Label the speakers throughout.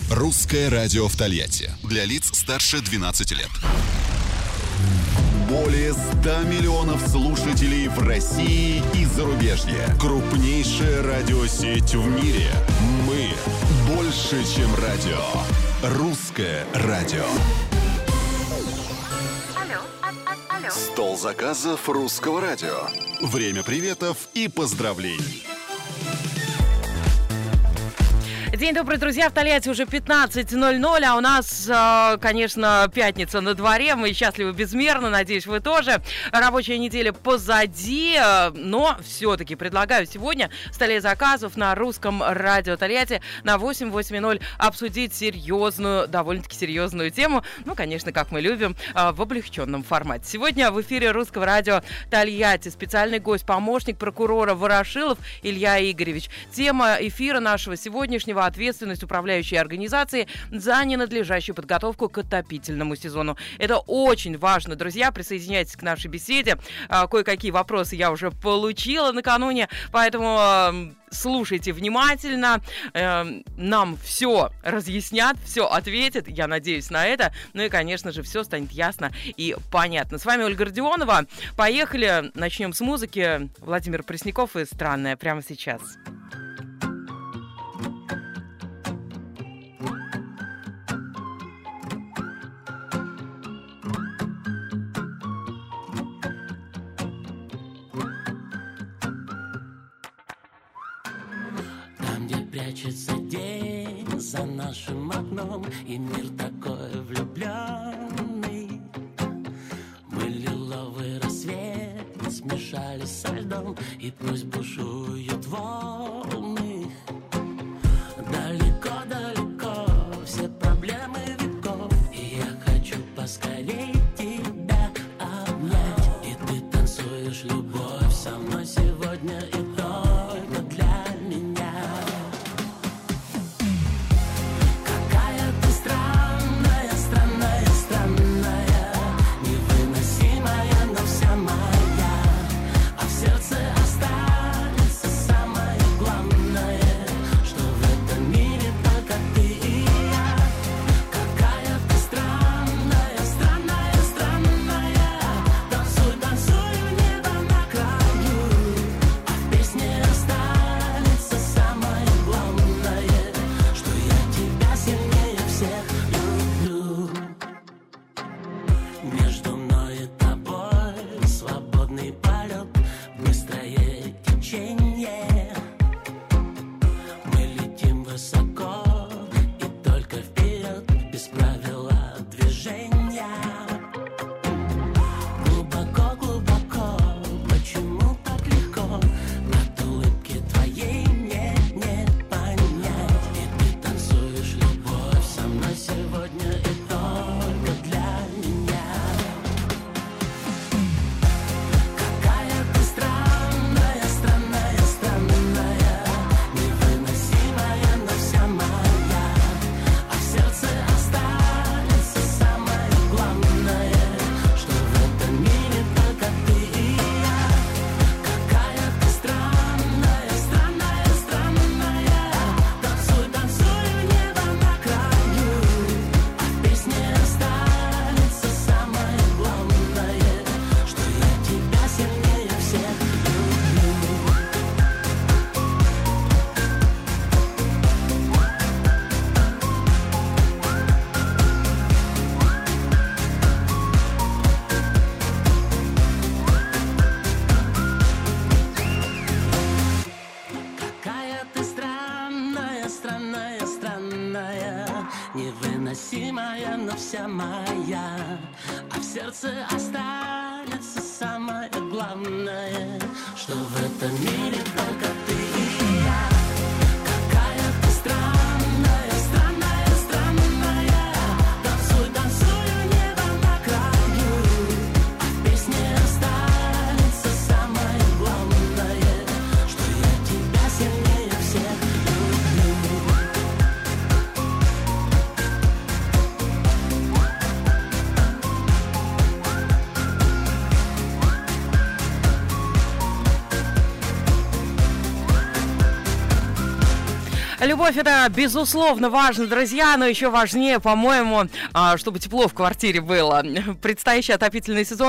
Speaker 1: Русское радио в Тольятти. Для лиц старше 12 лет. Более 100 миллионов слушателей в России и зарубежье. Крупнейшая радиосеть в мире. Мы больше, чем радио. Русское радио. Алло. Стол заказов Русского радио. Время приветов и поздравлений.
Speaker 2: День добрый, друзья, в Тольятти уже 15:00, а у нас, конечно, пятница на дворе, мы счастливы безмерно, надеюсь, вы тоже. Рабочая неделя позади, но все-таки предлагаю сегодня в столе заказов на Русском радио Тольятти на 8:00 обсудить серьезную, довольно-таки серьезную тему, ну, конечно, как мы любим, в облегченном формате. Сегодня в эфире Русского радио Тольятти специальный гость, помощник прокурора Ворошилов Илья Игоревич. Тема эфира нашего сегодняшнего — ответственность управляющей организации за ненадлежащую подготовку к отопительному сезону. Это очень важно, друзья. Присоединяйтесь к нашей беседе. Кое-какие вопросы я уже получила накануне, поэтому слушайте внимательно. Нам все разъяснят, все ответят. Я надеюсь на это. Ну и, конечно же, все станет ясно и понятно. С вами Ольга Родионова. Поехали. Начнем с музыки. Владимир Пресняков и «Странное» прямо сейчас.
Speaker 3: Прячется день за нашим окном, и мир такой влюбленный. Мы лиловый рассвет смешались со льдом, и пусть бушуют волны. Далеко-далеко все проблемы веков, и я хочу поскорей тебя обнять. И ты танцуешь любовь со мной сегодня и только для меня. Невыносимая, но вся моя, а в сердце останется самое главное, что в этом мире только ты и я. Какая ты странная, странная, странная. Танцуй, танцуй у неба на краю, а в песне останется самое главное, что я тебя сильнее всех люблю.
Speaker 2: Любовь — это, безусловно, важно, друзья, но еще важнее, по-моему, чтобы тепло в квартире было. Предстоящий отопительный сезон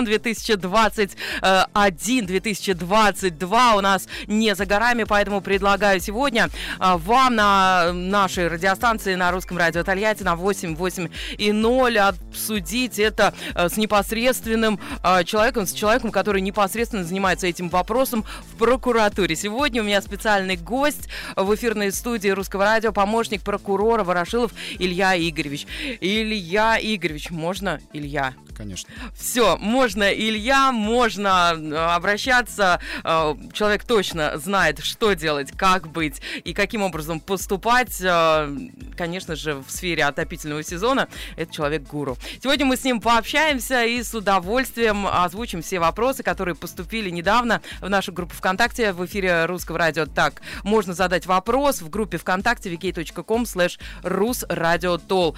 Speaker 2: 2021-2022 у нас не за горами, поэтому предлагаю сегодня вам на нашей радиостанции на Русском радио Тольятти на 88,0 обсудить это с непосредственным человеком, который непосредственно занимается этим вопросом в прокуратуре. Сегодня у меня специальный гость в эфирной студии Русского радио, помощник прокурора Ворошилов Илья Игоревич. Илья Игоревич, можно Илья?
Speaker 4: Конечно.
Speaker 2: Все, можно Илья, можно обращаться. Человек точно знает, что делать, как быть и каким образом поступать. Конечно же, в сфере отопительного сезона это человек-гуру. Сегодня мы с ним пообщаемся и с удовольствием озвучим все вопросы, которые поступили недавно в нашу группу ВКонтакте в эфире Русского радио. Так, можно задать вопрос в группе ВКонтакте vk.com/rusradiotol.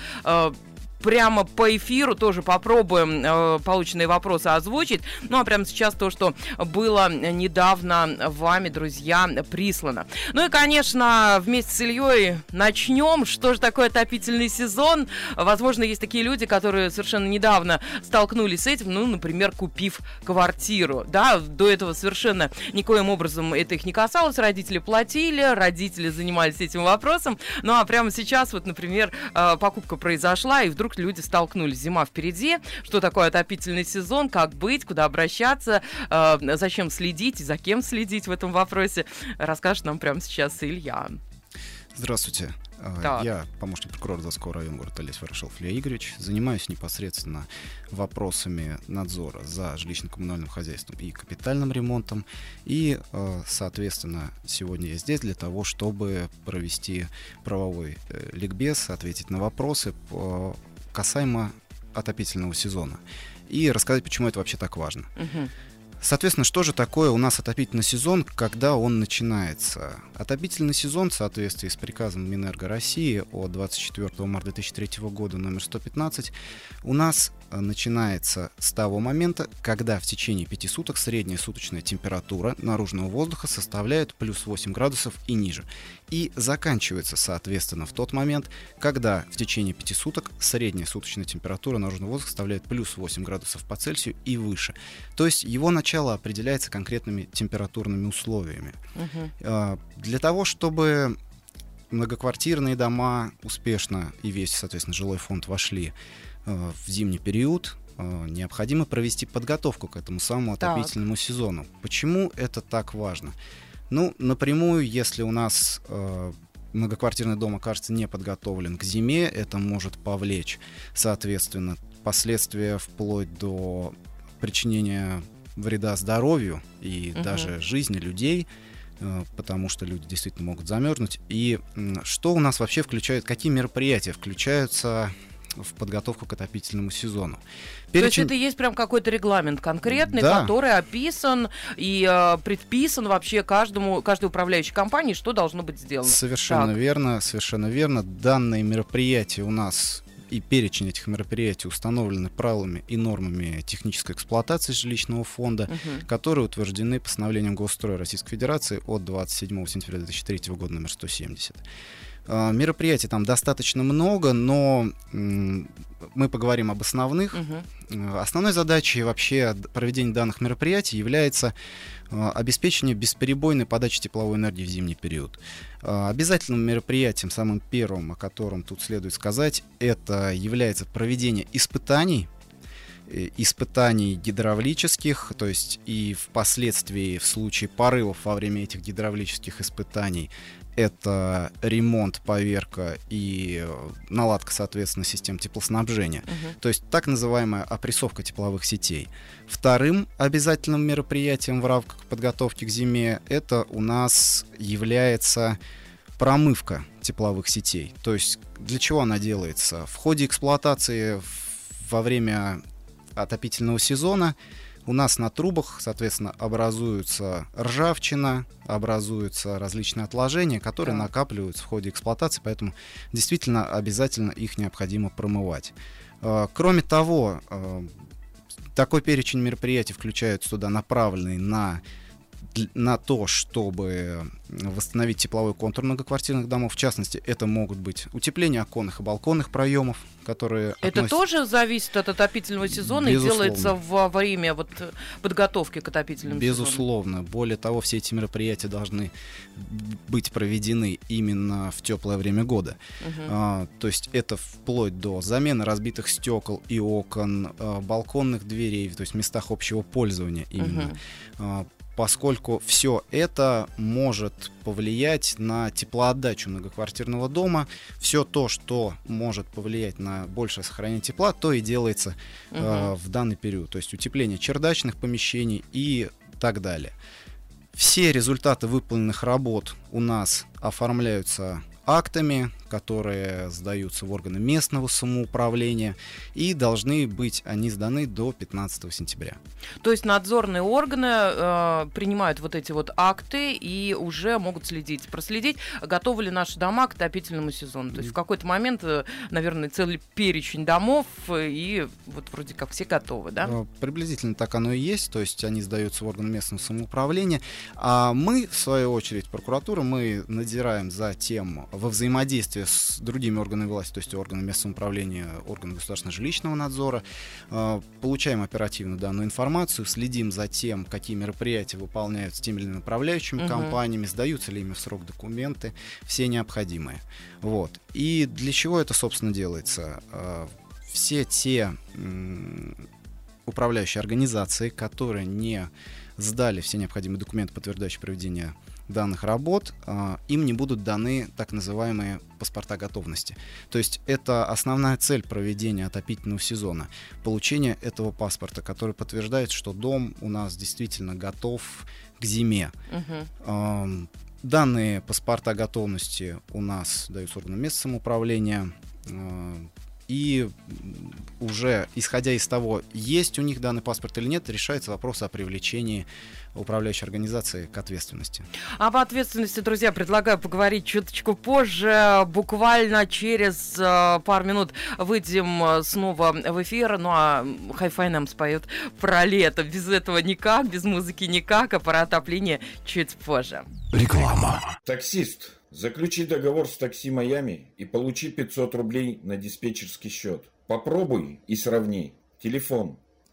Speaker 2: Прямо по эфиру тоже попробуем полученные вопросы озвучить. Ну, а прямо сейчас то, что было недавно вами, друзья, прислано. Ну и, конечно, вместе с Ильей начнем. Что же такое отопительный сезон? Возможно, есть такие люди, которые совершенно недавно столкнулись с этим, ну, например, купив квартиру. Да, до этого совершенно никоим образом это их не касалось. Родители платили, родители занимались этим вопросом. Ну, а прямо сейчас, вот, например, покупка произошла, и вдруг люди столкнулись. Зима впереди. Что такое отопительный сезон? Как быть? Куда обращаться? Зачем следить? И за кем следить в этом вопросе? Расскажет нам прямо сейчас Илья.
Speaker 4: Здравствуйте.
Speaker 2: Так.
Speaker 4: Я помощник прокурора Заводского района города Тольятти Ворошилов Илья Игоревич. Занимаюсь непосредственно вопросами надзора за жилищно-коммунальным хозяйством и капитальным ремонтом. И, соответственно, сегодня я здесь для того, чтобы провести правовой ликбез, ответить на вопросы касаемо отопительного сезона и рассказать, почему это вообще так важно. Соответственно, что же такое у нас отопительный сезон, когда он начинается? Отопительный сезон в соответствии с приказом Минэнерго России от 24 марта 2003 года номер 115 у нас начинается с того момента, когда в течение 5 суток средняя суточная температура наружного воздуха составляет плюс 8 градусов и ниже. И заканчивается, соответственно, в тот момент, когда в течение 5 суток средняя суточная температура наружного воздуха составляет плюс 8 градусов по Цельсию и выше. То есть его начало определяется конкретными температурными условиями. Для того, чтобы многоквартирные дома успешно и весь, соответственно, жилой фонд вошли в зимний период, необходимо провести подготовку к этому самому отопительному сезону. Почему это так важно? Ну, напрямую, если у нас многоквартирный дом окажется не подготовлен к зиме, это может повлечь, соответственно, последствия вплоть до причинения вреда здоровью и даже жизни людей, потому что люди действительно могут замерзнуть. И что у нас вообще включают, какие мероприятия включаются в подготовку к отопительному сезону?
Speaker 2: То есть это есть прям какой-то регламент конкретный, который описан и предписан вообще каждой управляющей компании, что должно быть сделано.
Speaker 4: Совершенно верно, совершенно верно. Данные мероприятия у нас и перечень этих мероприятий установлены правилами и нормами технической эксплуатации жилищного фонда, которые утверждены постановлением Госстроя Российской Федерации от 27 сентября 2003 года номер 170. Мероприятий там достаточно много, но мы поговорим об основных. Основной задачей вообще проведения данных мероприятий является обеспечение бесперебойной подачи тепловой энергии в зимний период. Обязательным мероприятием, самым первым, о котором тут следует сказать, это является проведение испытаний гидравлических, то есть и впоследствии в случае порывов во время этих гидравлических испытаний это ремонт, поверка и наладка, соответственно, систем теплоснабжения. То есть так называемая опрессовка тепловых сетей. Вторым обязательным мероприятием в рамках подготовки к зиме это у нас является промывка тепловых сетей. То есть для чего она делается? В ходе эксплуатации во время отопительного сезона у нас на трубах, соответственно, образуется ржавчина, образуются различные отложения, которые накапливаются в ходе эксплуатации, поэтому действительно обязательно их необходимо промывать. Кроме того, такой перечень мероприятий включает сюда направленный на на то, чтобы восстановить тепловой контур многоквартирных домов. В частности, это могут быть утепление оконных и балконных проемов, которые
Speaker 2: это тоже зависит от отопительного сезона и делается во время подготовки к отопительному сезону?
Speaker 4: Безусловно. Более того, все эти мероприятия должны быть проведены именно в теплое время года. То есть это вплоть до замены разбитых стекол и окон, балконных дверей, то есть в местах общего пользования именно. Поскольку все это может повлиять на теплоотдачу многоквартирного дома, все то, что может повлиять на большее сохранение тепла, то и делается в данный период. То есть утепление чердачных помещений и так далее. Все результаты выполненных работ у нас оформляются актами, которые сдаются в органы местного самоуправления, и должны быть они сданы до 15 сентября.
Speaker 2: То есть надзорные органы принимают вот эти вот акты и уже могут проследить, готовы ли наши дома к отопительному сезону. То есть в какой-то момент, наверное, целый перечень домов, и вот вроде как все готовы, да?
Speaker 4: Приблизительно так оно и есть, то есть они сдаются в органы местного самоуправления, а мы, в свою очередь, прокуратура, мы надзираем за тем, во взаимодействии с другими органами власти, то есть органами местного самоуправления, органами государственного жилищного надзора, получаем оперативно данную информацию, следим за тем, какие мероприятия выполняются теми или иными направляющими компаниями, сдаются ли ими в срок документы, все необходимые. Вот. И для чего это, собственно, делается? Все те управляющие организации, которые не сдали все необходимые документы, подтверждающие проведение данных работ, им не будут даны так называемые паспорта готовности. То есть это основная цель проведения отопительного сезона. Получение этого паспорта, который подтверждает, что дом у нас действительно готов к зиме. Данные паспорта готовности у нас даются органам местного самоуправления. И уже, исходя из того, есть у них данный паспорт или нет, решается вопрос о привлечении управляющей организации к ответственности.
Speaker 2: Об ответственности, друзья, предлагаю поговорить чуточку позже. Буквально через пару минут выйдем снова в эфир. Ну а Hi-Fi нам споет про лето. Без этого никак, без музыки никак, а про отопление чуть позже.
Speaker 5: Реклама. Таксист. Заключи договор с такси Майами и получи 500 рублей на диспетчерский счет. Попробуй и сравни. Телефон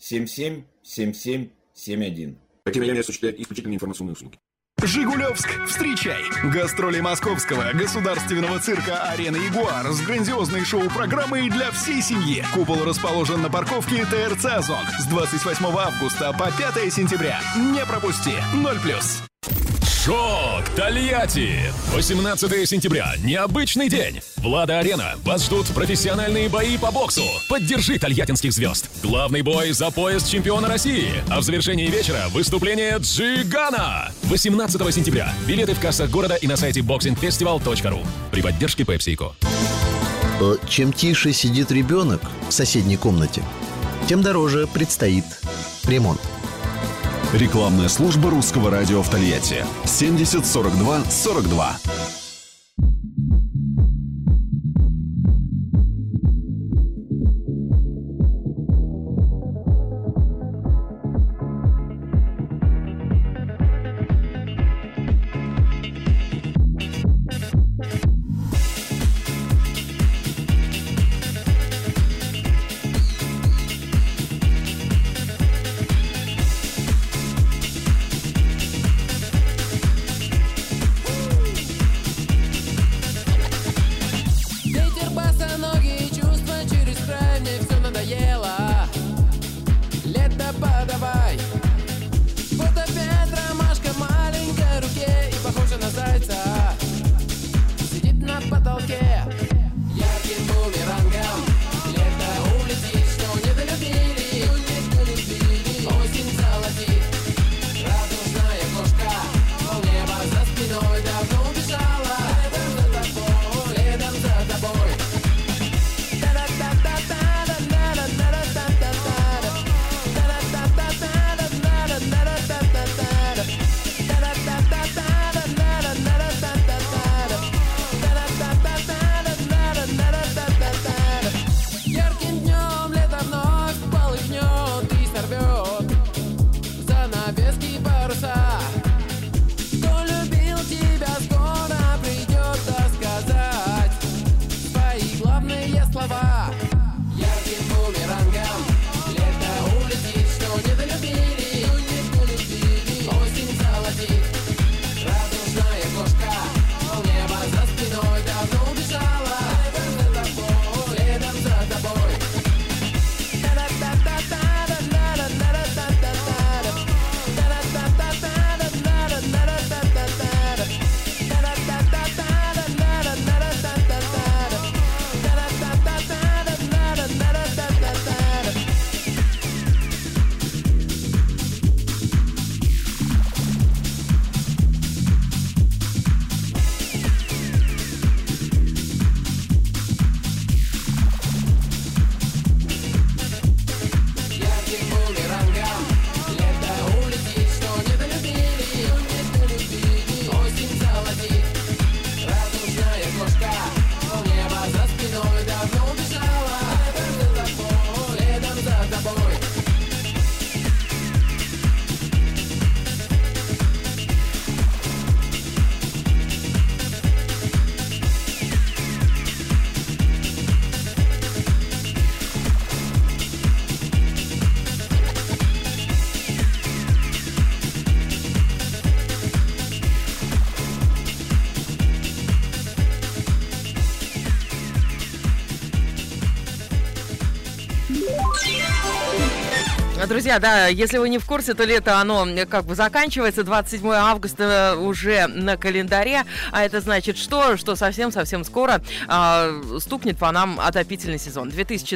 Speaker 5: 777771.
Speaker 6: Такси Майами осуществляет исключительные информационные услуги.
Speaker 1: Жигулевск, встречай! Гастроли Московского государственного цирка «Арена Ягуар» с грандиозной шоу-программой для всей семьи. Купол расположен на парковке ТРЦ «Озон» с 28 августа по 5 сентября. Не пропусти! 0+.
Speaker 7: Шок Тольятти! 18 сентября. Необычный день. Влада-арена. Вас ждут профессиональные бои по боксу. Поддержи тольяттинских звезд. Главный бой за пояс чемпиона России. А в завершении вечера выступление Джигана. 18 сентября. Билеты в кассах города и на сайте boxingfestival.ru. При поддержке Pepsi и Co.
Speaker 8: Чем тише сидит ребенок в соседней комнате, тем дороже предстоит ремонт.
Speaker 1: Рекламная служба русского радио в Тольятти. 70 42 42.
Speaker 3: голова. Ярким бумерангом лето улетит, что недолюбили, осень золотит. Радужная кошка у неба за спиной давно убежала. Следом за тобой.
Speaker 2: Друзья, да, если вы не в курсе, то лето, оно как бы заканчивается, 27 августа уже на календаре, а это значит что? Что совсем-совсем скоро стукнет по нам отопительный сезон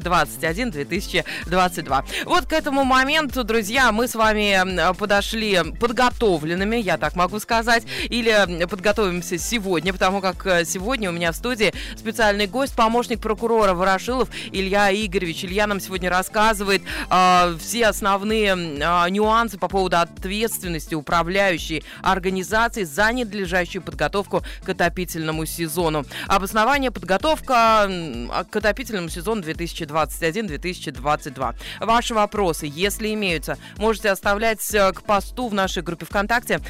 Speaker 2: 2021-2022. Вот к этому моменту, друзья, мы с вами подошли подготовленными, я так могу сказать, или подготовимся сегодня, потому как сегодня у меня в студии специальный гость, помощник прокурора Ворошилов Илья Игоревич. Илья нам сегодня рассказывает все основные нюансы по поводу ответственности управляющей организации за ненадлежащую подготовку к отопительному сезону. Обоснование: подготовка к отопительному сезону 2021-2022. Ваши вопросы, если имеются, можете оставлять к посту в нашей группе ВКонтакте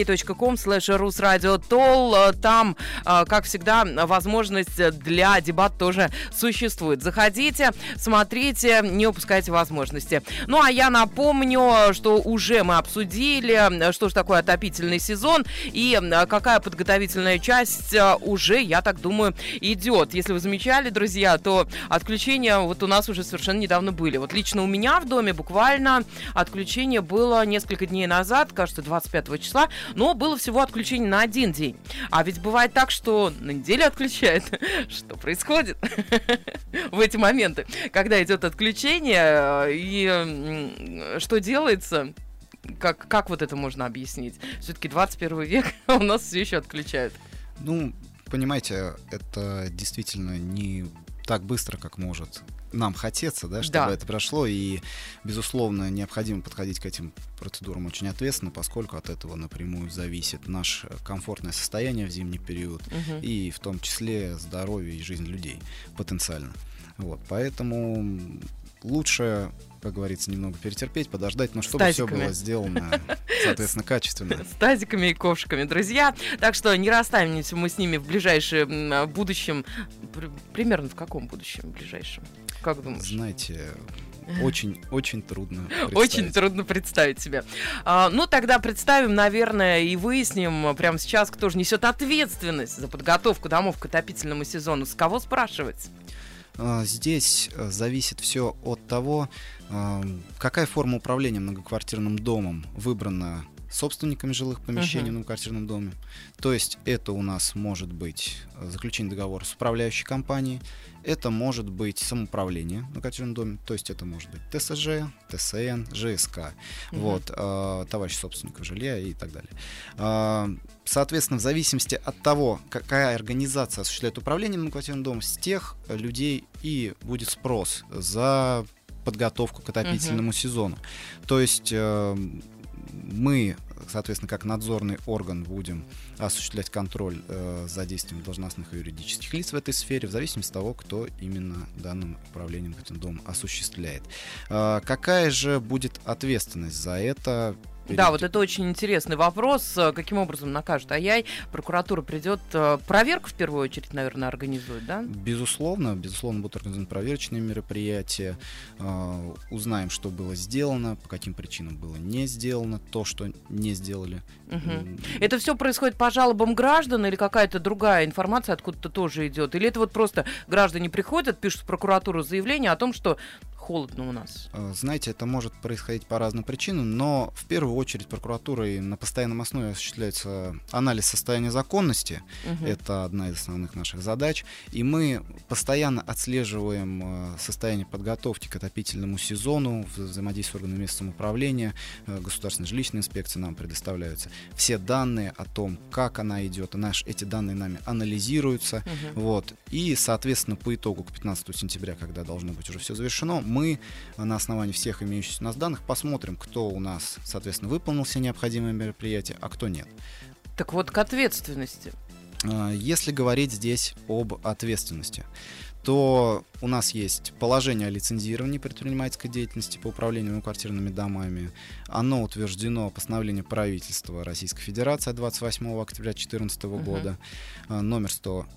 Speaker 2: wiki.com/rusradioTol. Там, как всегда, возможность для дебат тоже существует. Заходите, смотрите, не упускайте возможности. Ну, а я напомню, что уже мы обсудили, что же такое отопительный сезон и какая подготовительная часть уже, я так думаю, идет. Если вы замечали, друзья, то отключения вот у нас уже совершенно недавно были. Вот лично у меня в доме буквально отключение было несколько дней назад, кажется, 25 числа, но было всего отключение на один день. А ведь бывает так, что на неделю отключают. Что происходит в эти моменты, когда идет отключение, и что делается? Как вот это можно объяснить? Все-таки 21 век, у нас все еще отключают.
Speaker 4: Ну, понимаете, это действительно не так быстро, как может нам хотеться, да, чтобы это прошло, и, безусловно, необходимо подходить к этим процедурам очень ответственно, поскольку от этого напрямую зависит наше комфортное состояние в зимний период, и в том числе здоровье и жизнь людей потенциально. Вот, поэтому лучше, как говорится, немного перетерпеть, подождать, но чтобы все было сделано, соответственно, качественно.
Speaker 2: С тазиками и ковшиками, друзья. Так что не расстанемся мы с ними в ближайшем будущем. Примерно в каком будущем ближайшем? Как думаешь?
Speaker 4: Знаете, очень трудно представить.
Speaker 2: Очень трудно представить себе. Ну, тогда представим, наверное, и выясним прямо сейчас, кто же несет ответственность за подготовку домов к отопительному сезону. С кого спрашивать?
Speaker 4: Здесь зависит все от того, какая форма управления многоквартирным домом выбрана собственниками жилых помещений в многоквартирном доме. То есть это у нас может быть заключение договора с управляющей компанией, это может быть самоуправление в многоквартирном доме, то есть это может быть ТСЖ, ТСН, ЖСК, вот, товарищ собственников жилья и так далее. Соответственно, в зависимости от того, какая организация осуществляет управление многоквартирным домом, с тех людей и будет спрос за подготовку к отопительному сезону. То есть мы, соответственно, как надзорный орган будем осуществлять контроль за действием должностных и юридических лиц в этой сфере, в зависимости от того, кто именно данным управлением этим домом осуществляет. Какая же будет ответственность за это?
Speaker 2: Да, вот это очень интересный вопрос. Каким образом накажет АЯЙ? Прокуратура придет, проверку в первую очередь, наверное, организует, да?
Speaker 4: Безусловно, будут организованы проверочные мероприятия. Узнаем, что было сделано, по каким причинам было не сделано, то, что не сделали.
Speaker 2: Это все происходит по жалобам граждан или какая-то другая информация откуда-то тоже идет? Или это вот просто граждане приходят, пишут в прокуратуру заявление о том, что холодно у нас?
Speaker 4: Знаете, это может происходить по разным причинам, но в первую очередь прокуратурой на постоянном основе осуществляется анализ состояния законности. Это одна из основных наших задач. И мы постоянно отслеживаем состояние подготовки к отопительному сезону, взаимодействие с органами местного самоуправления, Государственной жилищной инспекции нам предоставляются все данные о том, как она идет. Эти данные нами анализируются. Вот. И, соответственно, по итогу к 15 сентября, когда должно быть уже все завершено, мы на основании всех имеющихся у нас данных посмотрим, кто у нас, соответственно, выполнил все необходимые мероприятия, а кто нет.
Speaker 2: Так вот, к ответственности.
Speaker 4: Если говорить здесь об ответственности, то у нас есть положение о лицензировании предпринимательской деятельности по управлению многоквартирными домами. Оно утверждено постановлением правительства Российской Федерации от 28 октября 2014 года, номер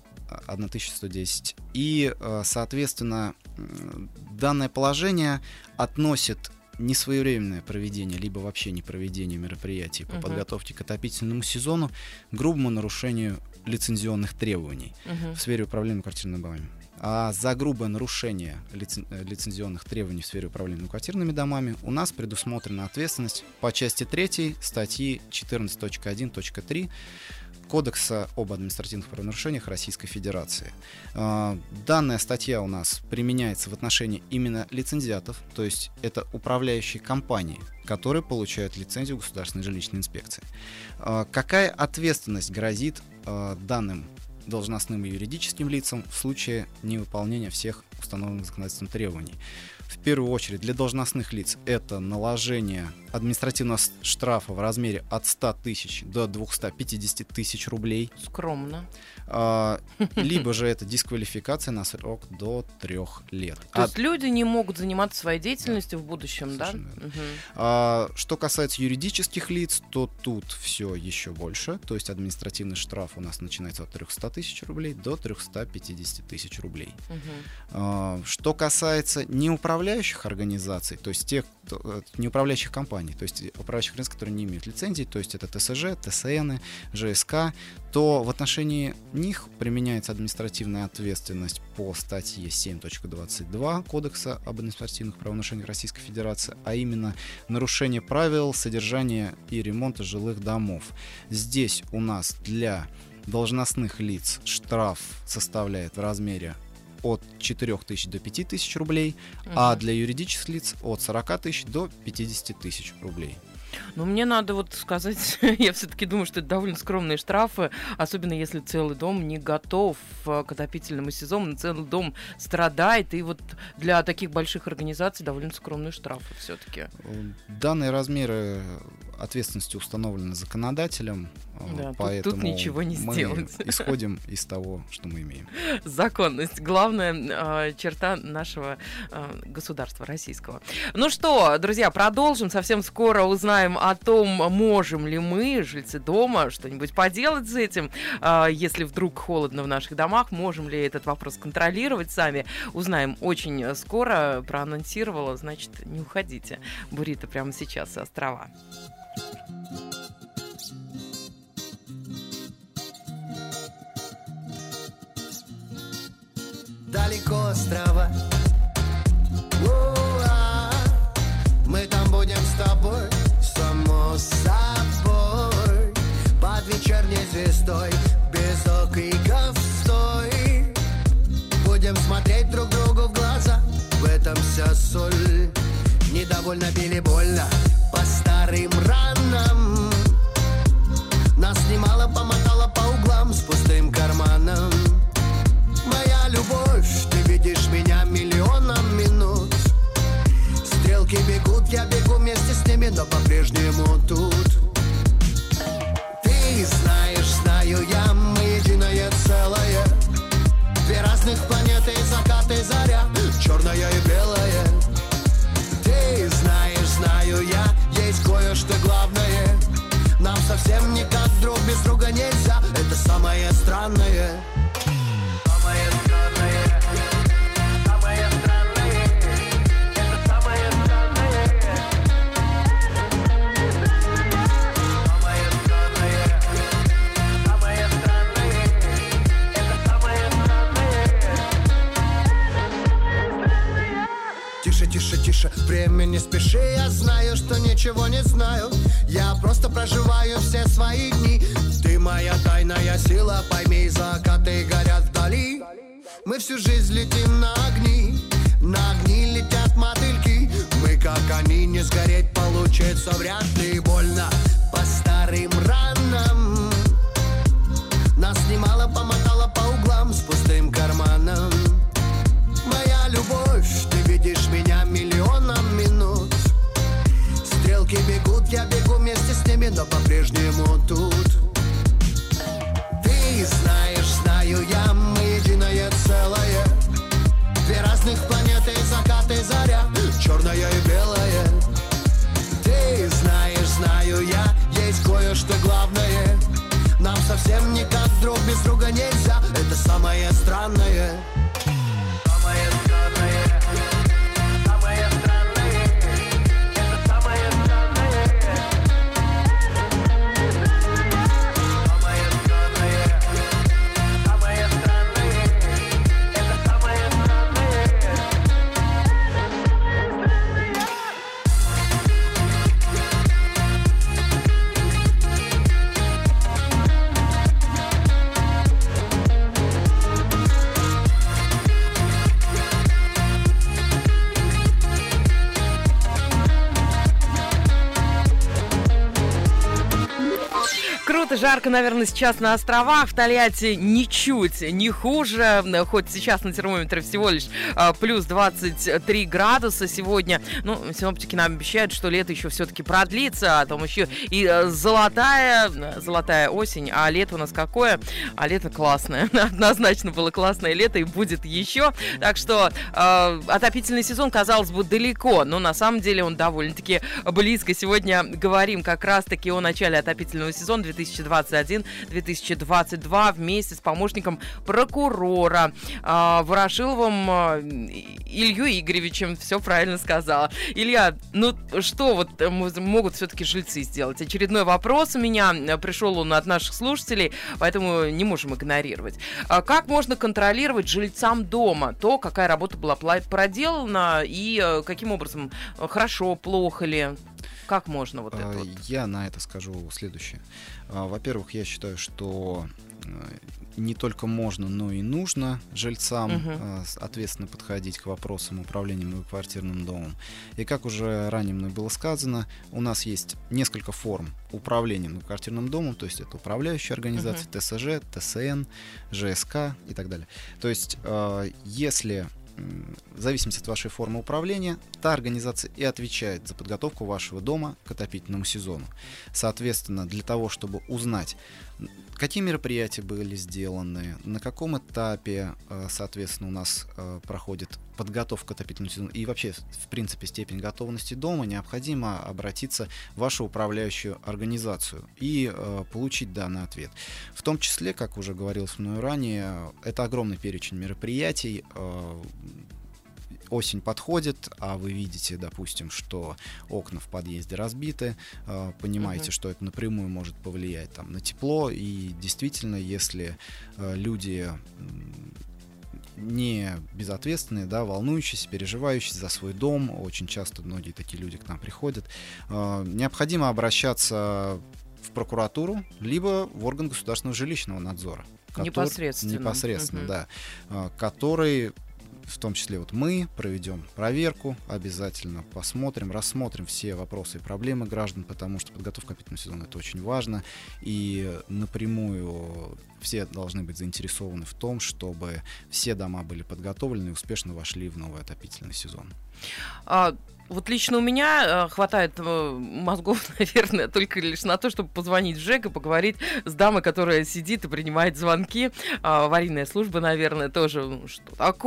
Speaker 4: 1110. И, соответственно, данное положение относит несвоевременное проведение, либо вообще не проведение мероприятий по подготовке к отопительному сезону к грубому нарушению лицензионных требований в сфере управления многоквартирными домами. А за грубое нарушение лицензионных требований в сфере управления многоквартирными домами у нас предусмотрена ответственность по части 3 статьи 14.1.3 Кодекса об административных правонарушениях Российской Федерации. Данная статья у нас применяется в отношении именно лицензиатов, то есть это управляющие компании, которые получают лицензию Государственной жилищной инспекции. Какая ответственность грозит данным должностным и юридическим лицам в случае невыполнения всех установленных законодательством требований? В первую очередь для должностных лиц это наложение административного штрафа в размере от 100 тысяч до 250 тысяч рублей.
Speaker 2: Скромно.
Speaker 4: Либо же это дисквалификация на срок до 3 лет.
Speaker 2: То есть люди не могут заниматься своей деятельностью в будущем, да?
Speaker 4: Что касается юридических лиц, то тут все еще больше. То есть административный штраф у нас начинается от 300 тысяч рублей до 350 тысяч рублей. Что касается неуправляющих организаций, то есть тех, неуправляющих компаний, то есть управляющих организаций, которые не имеют лицензий, то есть это ТСЖ, ТСН, ЖСК, то в отношении них применяется административная ответственность по статье 7.22 Кодекса об административных правонарушениях Российской Федерации, а именно нарушение правил содержания и ремонта жилых домов. Здесь у нас для должностных лиц штраф составляет в размере от 4 тысяч до 5 тысяч рублей, а для юридических лиц от 40 тысяч до 50 тысяч рублей.
Speaker 2: Ну, мне надо вот сказать, я все-таки думаю, что это довольно скромные штрафы, особенно если целый дом не готов к отопительному сезону, целый дом страдает, и вот для таких больших организаций довольно скромные штрафы все-таки.
Speaker 4: Данные размеры ответственности установлены законодателем,
Speaker 2: да,
Speaker 4: поэтому
Speaker 2: тут ничего не сделать.
Speaker 4: Мы исходим из того, что мы имеем.
Speaker 2: Законность — главная черта нашего государства российского. Ну что, друзья, продолжим. Совсем скоро узнаем о том, можем ли мы, жильцы дома, что-нибудь поделать с этим, если вдруг холодно в наших домах, можем ли этот вопрос контролировать сами. Узнаем очень скоро. Проанонсировала, значит, не уходите. Бурито прямо сейчас с острова.
Speaker 9: Далеко острова, мы там будем с тобой, само собой, под вечерней звездой, без окриков стой. Будем смотреть друг другу в глаза, в этом вся соль. Недовольно били больно по старым ранам, нас немало помотало по углам с пустым карманом. Моя любовь, ты видишь меня миллионом минут. Стрелки бегут, я бегу вместе с ними, но по-прежнему тут. Ты знаешь, знаю я, мы единое целое. Две разных планеты, закат и заря, черная и белая. Ты знаешь, знаю я, есть кое-что главное. странное. Самое странное, самое странное, это самое странное. Самое странное, самое странное, это самое странное. Тише, тише, тише, время не спеши, я знаю, что ничего не знаю. Я просто проживаю все свои дни. Ты моя тайная сила, пойми, закаты горят вдали. Мы всю жизнь летим на огни летят мотыльки. Мы как они, не сгореть получится вряд ли. Больно по старым ранам. Нас немало помотало по углам с пустым карманом. Моя любовь, ты видишь меня миллионом минут. Стрелки бегут, я бегу вместе с ними, но по-прежнему тут. Ты знаешь, знаю я, мы единое целое. Две разных планеты, закат и заря, черное и белое. Ты знаешь, знаю я, есть кое-что главное. Нам совсем никак друг без друга нельзя. Это самое странное. Самое странное, самое странное, это самое странное. Самое странное, самое странное, это самое странное.
Speaker 2: Круто, жарко, наверное, сейчас на островах. В Тольятти ничуть не хуже. Хоть сейчас на термометре всего лишь плюс 23 градуса сегодня. Ну, синоптики нам обещают, что лето еще все-таки продлится. А там еще и золотая осень. А лето у нас какое? А лето классное. Однозначно было классное лето и будет еще. Так что отопительный сезон, казалось бы, далеко. Но на самом деле он довольно-таки близко. Сегодня говорим как раз-таки о начале отопительного сезона 2021-2022 вместе с помощником прокурора Ворошиловым Ильей Игоревичем. Все правильно сказала. Илья, ну что вот могут все-таки жильцы сделать? Очередной вопрос у меня. Пришел он от наших слушателей, поэтому не можем игнорировать. Как можно контролировать жильцам дома то, какая работа была проделана и каким образом? Хорошо, плохо ли? Как можно вот это вот?
Speaker 4: Я на это скажу следующее. Во-первых, я считаю, что не только можно, но и нужно жильцам ответственно подходить к вопросам управления многоквартирным домом. И как уже ранее мной было сказано, у нас есть несколько форм управления многоквартирным домом, то есть это управляющие организации, ТСЖ, ТСН, ЖСК и так далее. То есть если в зависимости от вашей формы управления, та организация и отвечает за подготовку вашего дома к отопительному сезону. Соответственно, для того, чтобы узнать, какие мероприятия были сделаны, на каком этапе, соответственно, у нас проходит подготовка к отопительному сезону и вообще, в принципе, степень готовности дома, необходимо обратиться в вашу управляющую организацию и получить данный ответ. В том числе, как уже говорилось мною ранее, это огромный перечень мероприятий. Осень подходит, а вы видите, допустим, что окна в подъезде разбиты, понимаете, что это напрямую может повлиять там, на тепло, и действительно, если люди не безответственные, да, волнующиеся, переживающие за свой дом, очень часто многие такие люди к нам приходят, необходимо обращаться в прокуратуру, либо в орган государственного жилищного надзора. Непосредственно, да, который... В том числе вот мы проведем проверку, обязательно посмотрим, рассмотрим все вопросы и проблемы граждан, потому что подготовка к отопительному сезону — это очень важно, и напрямую все должны быть заинтересованы в том, чтобы все дома были подготовлены и успешно вошли в новый отопительный сезон.
Speaker 2: Вот лично у меня хватает мозгов, наверное, только лишь на то, чтобы позвонить в ЖЭК и поговорить с дамой, которая сидит и принимает звонки. Аварийная служба, наверное, тоже. Что такое?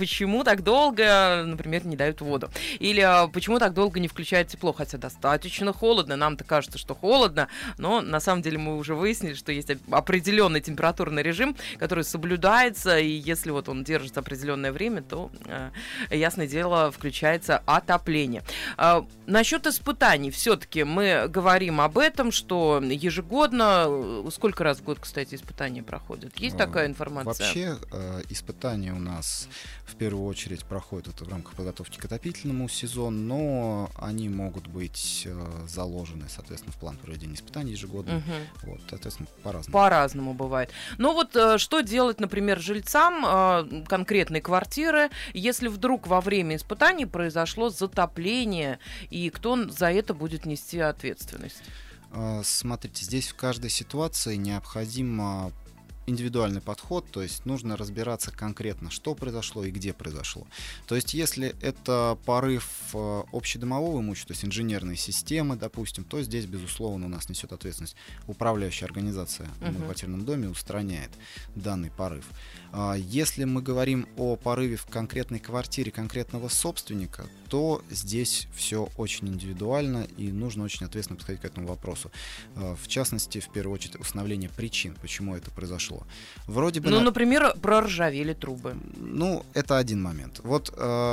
Speaker 2: почему так долго, например, не дают воду. Или почему так долго не включают тепло, хотя достаточно холодно. Нам-то кажется, что холодно, но на самом деле мы уже выяснили, что есть определенный температурный режим, который соблюдается, и если вот он держится определенное время, то, ясное дело, включается отопление. Насчет испытаний все-таки мы говорим об этом, что ежегодно, сколько раз в год, кстати, испытания проходят? Есть такая информация?
Speaker 4: Вообще испытания у нас в первую очередь проходят это в рамках подготовки к отопительному сезону, но они могут быть заложены, соответственно, в план проведения испытаний ежегодно. Вот, соответственно, по-разному.
Speaker 2: По-разному бывает. Ну вот что делать, например, жильцам конкретной квартиры, если вдруг во время испытаний произошло затопление, и кто за это будет нести ответственность?
Speaker 4: Смотрите, здесь в каждой ситуации необходимо индивидуальный подход, то есть нужно разбираться конкретно, что произошло и где произошло. То есть если это порыв общедомового имущества, то есть инженерной системы, допустим, то здесь, безусловно, у нас несет ответственность управляющая организация в многоквартирном доме, устраняет данный порыв. Если мы говорим о порыве в конкретной квартире конкретного собственника, то здесь все очень индивидуально и нужно очень ответственно подходить к этому вопросу. В частности, в первую очередь, установление причин, почему это произошло. Вроде бы
Speaker 2: например, проржавели трубы.
Speaker 4: Это один момент. Вот,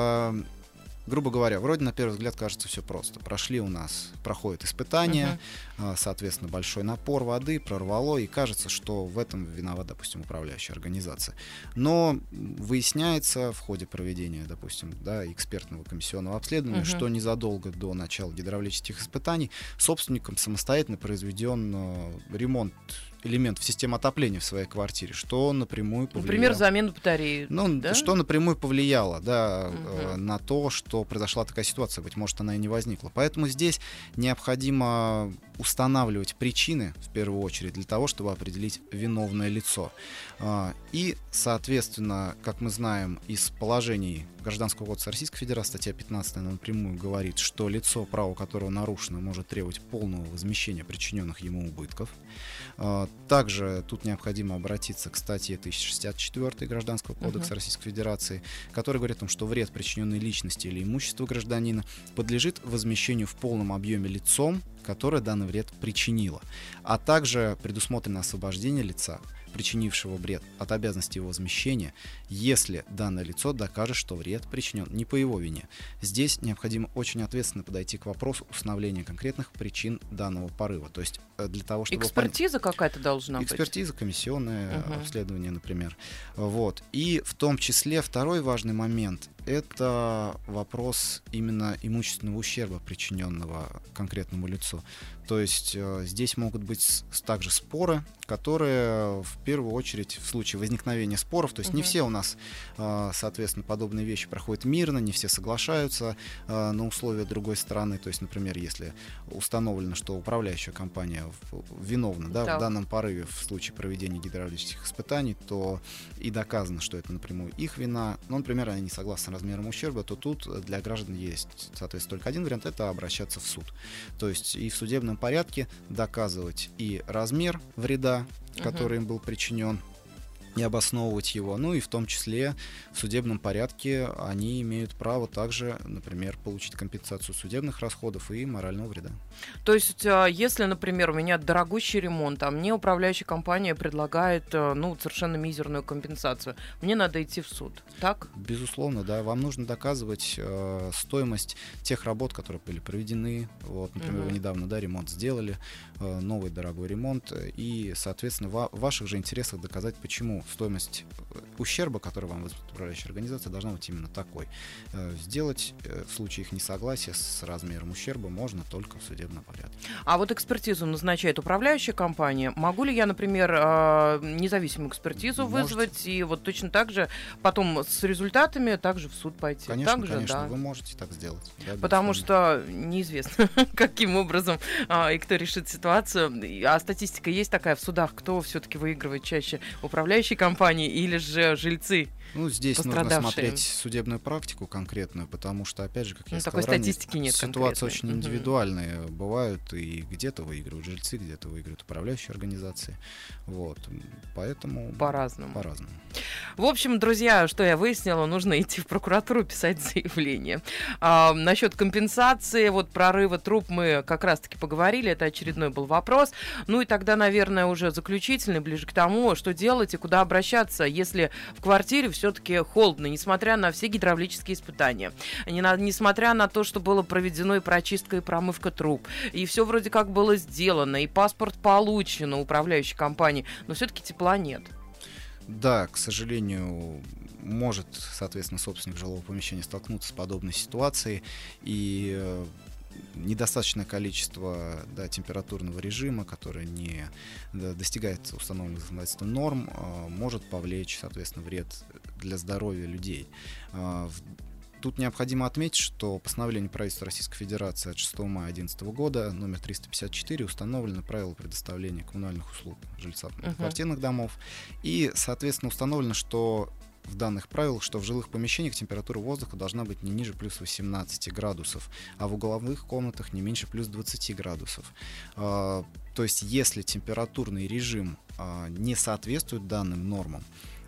Speaker 4: грубо говоря, вроде на первый взгляд кажется все просто. Проходит испытания, соответственно, большой напор воды, прорвало, и кажется, что в этом виноват, допустим, управляющая организация. Но выясняется в ходе проведения, допустим, экспертного комиссионного обследования, что незадолго до начала гидравлических испытаний собственником самостоятельно произведен ремонт элементов системы отопления в своей квартире, что напрямую повлияло...
Speaker 2: Например, замену батареи.
Speaker 4: Что напрямую повлияло на то, что произошла такая ситуация. Быть может, она и не возникла. Поэтому здесь необходимо устанавливать причины, в первую очередь, для того, чтобы определить виновное лицо. И, соответственно, как мы знаем из положений Гражданского кодекса Российской Федерации, статья 15 напрямую говорит, что лицо, право которого нарушено, может требовать полного возмещения причиненных ему убытков. Также тут необходимо обратиться к статье 1064 Гражданского кодекса Российской Федерации, который говорит о том, что вред, причиненный личности или имуществу гражданина, подлежит возмещению в полном объеме лицом, которое данный вред причинило. А также предусмотрено освобождение лица, причинившего вред, от обязанности его возмещения, если данное лицо докажет, что вред причинен не по его вине. Здесь необходимо очень ответственно подойти к вопросу установления конкретных причин данного порыва. То есть для того, чтобы...
Speaker 2: Экспертиза какая-то должна быть?
Speaker 4: Экспертиза, комиссионное обследование, например. Вот. И в том числе второй важный момент — это вопрос именно имущественного ущерба, причиненного конкретному лицу. То есть здесь могут быть также споры, которые в первую очередь в случае возникновения споров, то есть не все у нас, соответственно, подобные вещи проходят мирно, не все соглашаются на условия другой стороны. То есть, например, если установлено, что управляющая компания виновна в данном порыве в случае проведения гидравлических испытаний, то и доказано, что это напрямую их вина, но, например, они не согласны с размером ущерба, то тут для граждан есть, соответственно, только один вариант — это обращаться в суд. То есть и в судебном порядке доказывать и размер вреда, который им был причинен, и обосновывать его. Ну и в том числе в судебном порядке они имеют право также, например, получить компенсацию судебных расходов и морального вреда.
Speaker 2: То есть, если, например, у меня дорогущий ремонт, а мне управляющая компания предлагает совершенно мизерную компенсацию, мне надо идти в суд, так?
Speaker 4: Безусловно, да. Вам нужно доказывать стоимость тех работ, которые были проведены. Вот, например, вы недавно ремонт сделали, новый дорогой ремонт, и, соответственно, в ваших же интересах доказать, почему стоимость ущерба, который вам вызовет управляющая организация, должна быть именно такой. Сделать в случае их несогласия с размером ущерба можно только в судебном порядке.
Speaker 2: А вот экспертизу назначает управляющая компания. Могу ли я, например, независимую экспертизу вызвать и вот точно так же потом с результатами также в суд пойти?
Speaker 4: Конечно, вы можете так сделать. Да,
Speaker 2: потому что неизвестно, каким образом и кто решит ситуацию. А статистика есть такая в судах, кто все-таки выигрывает чаще, управляющие компании или же жильцы?
Speaker 4: Ну, здесь нужно
Speaker 2: пострадавшие.
Speaker 4: смотреть судебную практику конкретную, потому что, опять же, как я
Speaker 2: такой
Speaker 4: сказал ранее,
Speaker 2: статистики нет
Speaker 4: ситуации
Speaker 2: конкретной.
Speaker 4: очень индивидуальные бывают, и где-то выигрывают жильцы, где-то выигрывают управляющие организации. Вот. Поэтому
Speaker 2: По-разному.
Speaker 4: по-разному.
Speaker 2: В общем, друзья, что я выяснила, нужно идти в прокуратуру писать заявление. Насчет компенсации, вот прорыва труб мы как раз-таки поговорили, это очередной был вопрос. Ну и тогда, наверное, уже заключительный, ближе к тому, что делать и куда обращаться, если в квартире все-таки холодно, несмотря на все гидравлические испытания, несмотря на то, что было проведено и прочистка, и промывка труб, и все вроде как было сделано, и паспорт получен у управляющей компании, но все-таки тепла нет.
Speaker 4: Да, к сожалению, может, соответственно, собственник жилого помещения столкнуться с подобной ситуацией, и недостаточное количество температурного режима, который не достигает установленных законодательством норм, может повлечь, соответственно, вред для здоровья людей. Тут необходимо отметить, что постановление правительства Российской Федерации от 6 мая 2011 года, номер 354, установлено правила предоставления коммунальных услуг жильцам квартирных домов. И, соответственно, установлено, что в данных правилах, что в жилых помещениях температура воздуха должна быть не ниже плюс 18 градусов, а в угловых комнатах не меньше плюс 20 градусов. То есть, если температурный режим не соответствует данным нормам,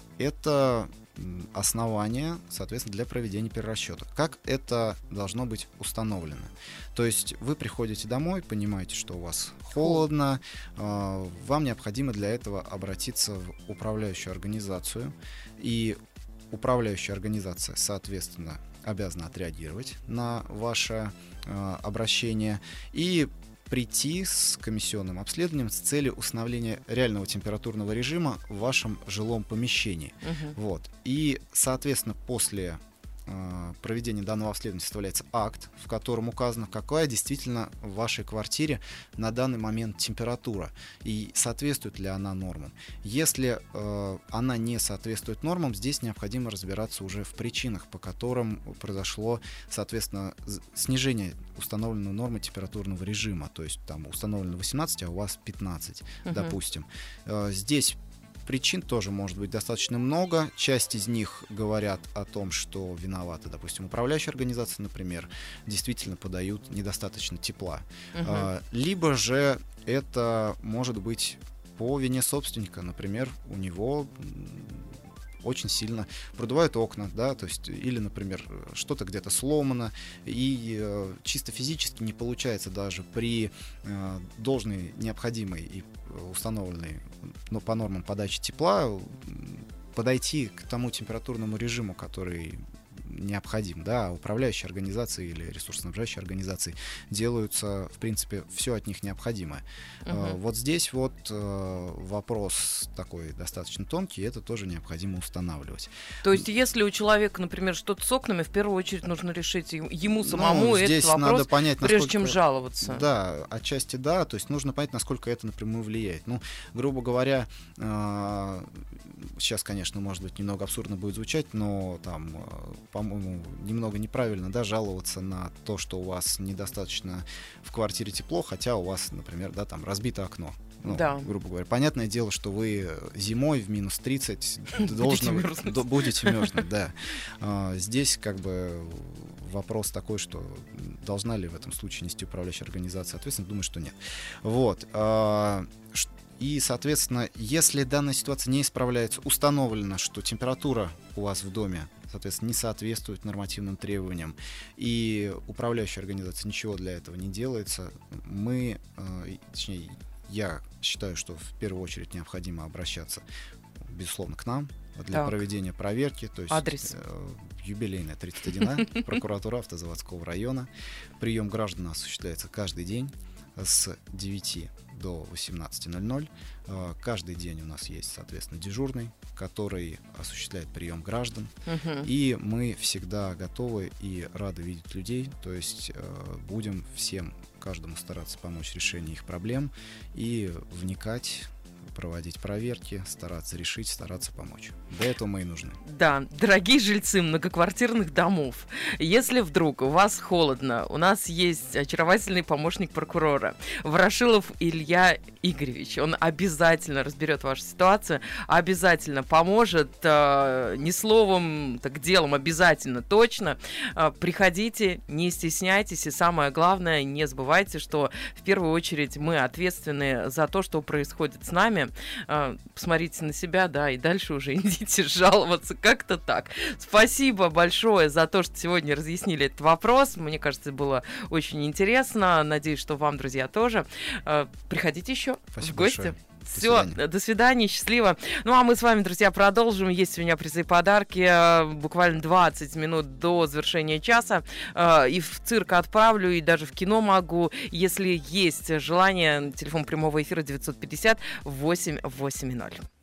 Speaker 4: это основания, соответственно, для проведения перерасчета. Как это должно быть установлено? То есть вы приходите домой, понимаете, что у вас холодно, вам необходимо для этого обратиться в управляющую организацию, и управляющая организация, соответственно, обязана отреагировать на ваше обращение и прийти с комиссионным обследованием с целью установления реального температурного режима в вашем жилом помещении. Вот. И, соответственно, после проведения данного обследования составляется акт, в котором указано, какая действительно в вашей квартире на данный момент температура и соответствует ли она нормам. Если она не соответствует нормам, здесь необходимо разбираться уже в причинах, по которым произошло, соответственно, снижение установленной нормы температурного режима. То есть там установлено 18, а у вас 15, допустим. Здесь причин тоже может быть достаточно много. Часть из них говорят о том, что виноваты, допустим, управляющие организации, например, действительно подают недостаточно тепла. Либо же это может быть по вине собственника. Например, у него очень сильно продувают окна, да, то есть, или, например, что-то где-то сломано, и чисто физически не получается даже при должной, необходимой и установленной, но по нормам подачи тепла подойти к тому температурному режиму, который необходим, да, управляющие организации или ресурсоснабжающие организации делаются, в принципе, все от них необходимое. Вот здесь вот вопрос такой достаточно тонкий, и это тоже необходимо устанавливать.
Speaker 2: То есть, если у человека, например, что-то с окнами, в первую очередь нужно решить ему самому этот вопрос,
Speaker 4: надо понять,
Speaker 2: прежде чем жаловаться.
Speaker 4: Да, отчасти да, то есть нужно понять, насколько это напрямую влияет. Ну, грубо говоря, сейчас, конечно, может быть, немного абсурдно будет звучать, но там, по-моему, немного неправильно, да, жаловаться на то, что у вас недостаточно в квартире тепло, хотя у вас, например, да, там разбито окно. Ну, да. Грубо говоря. Понятное дело, что вы зимой в минус 30 будете мерзнуть, да. Здесь как бы вопрос такой, что должна ли в этом случае нести управляющая организация. Соответственно, думаю, что нет. Вот. И, соответственно, если данная ситуация не исправляется, установлено, что температура у вас в доме, соответственно, не соответствует нормативным требованиям, и управляющая организация ничего для этого не делается, я считаю, что в первую очередь необходимо обращаться, безусловно, к нам для проведения проверки. То есть
Speaker 2: адрес.
Speaker 4: Юбилейная 31А, прокуратура Автозаводского района. Прием граждан осуществляется каждый день с 9 до 18:00. Каждый день у нас есть, соответственно, дежурный, который осуществляет прием граждан. И мы всегда готовы и рады видеть людей. То есть каждому стараться помочь в решении их проблем и вникать проводить проверки, стараться решить, стараться помочь. Для этого мы и нужны.
Speaker 2: Да, дорогие жильцы многоквартирных домов, если вдруг у вас холодно, у нас есть очаровательный помощник прокурора Ворошилов Илья Игоревич. Он обязательно разберет вашу ситуацию, обязательно поможет, не словом, так делом, обязательно, точно. Приходите, не стесняйтесь, и самое главное, не забывайте, что в первую очередь мы ответственны за то, что происходит с нами. Посмотрите на себя, да, и дальше уже идите жаловаться, как-то так. Спасибо большое за то, что сегодня разъяснили этот вопрос. Мне кажется, было очень интересно. Надеюсь, что вам, друзья, тоже. Приходите еще в гости.
Speaker 4: Большое.
Speaker 2: Все, до свидания, счастливо. Ну, а мы с вами, друзья, продолжим. Есть у меня призы и подарки. Буквально 20 минут до завершения часа. И в цирк отправлю, и даже в кино могу. Если есть желание, телефон прямого эфира 950-880.